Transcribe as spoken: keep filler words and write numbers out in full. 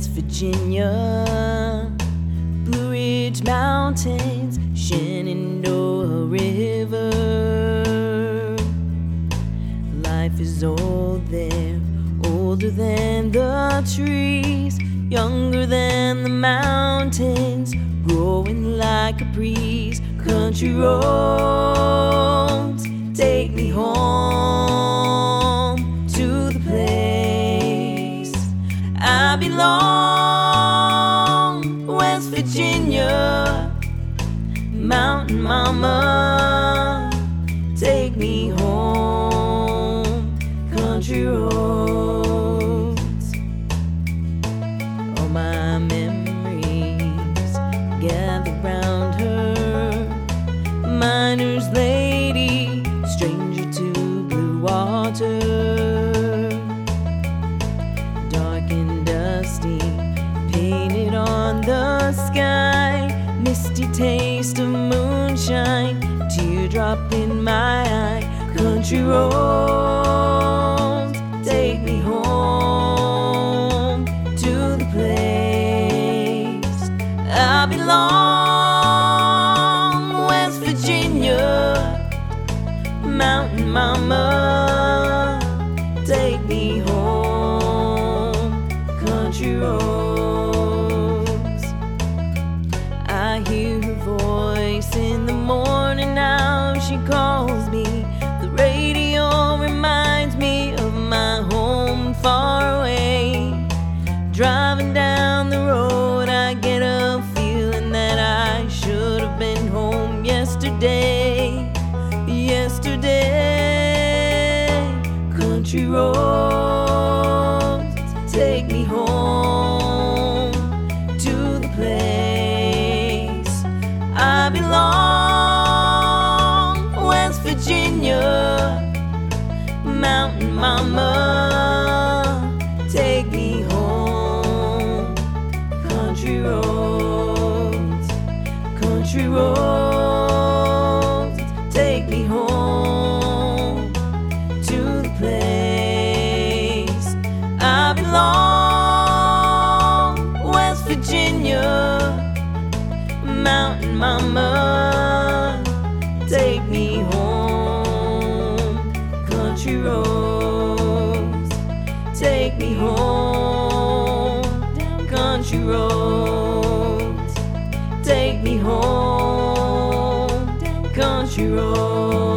West Virginia, Blue Ridge Mountains, Shenandoah River. Life is old there, older than the trees, younger than the mountains, growing like a breeze. Country roads take me home to the place I belong. West Virginia, Mountain Mama, take me home. Country roads, all my memories gather round her. Miner's lady, stranger to blue water, dark and dusty, painted on the sky, misty taste of moonshine, teardrop in my eye. Country roads take me home to the place I belong. West Virginia, Mountain Mama, take me home. Country roads, I hear her voice in the morning now. She calls me. The radio reminds me of my home far away. Driving down the road, I get a feeling that I should have been home yesterday. Yesterday, country roads take me home to the place I belong. West Virginia, Mountain Mama, take me home. Country roads, country roads, take me home to the place I belong. West Virginia, Mountain Mama, take me home. Country roads, take me home. Country roads, take me home. Country roads.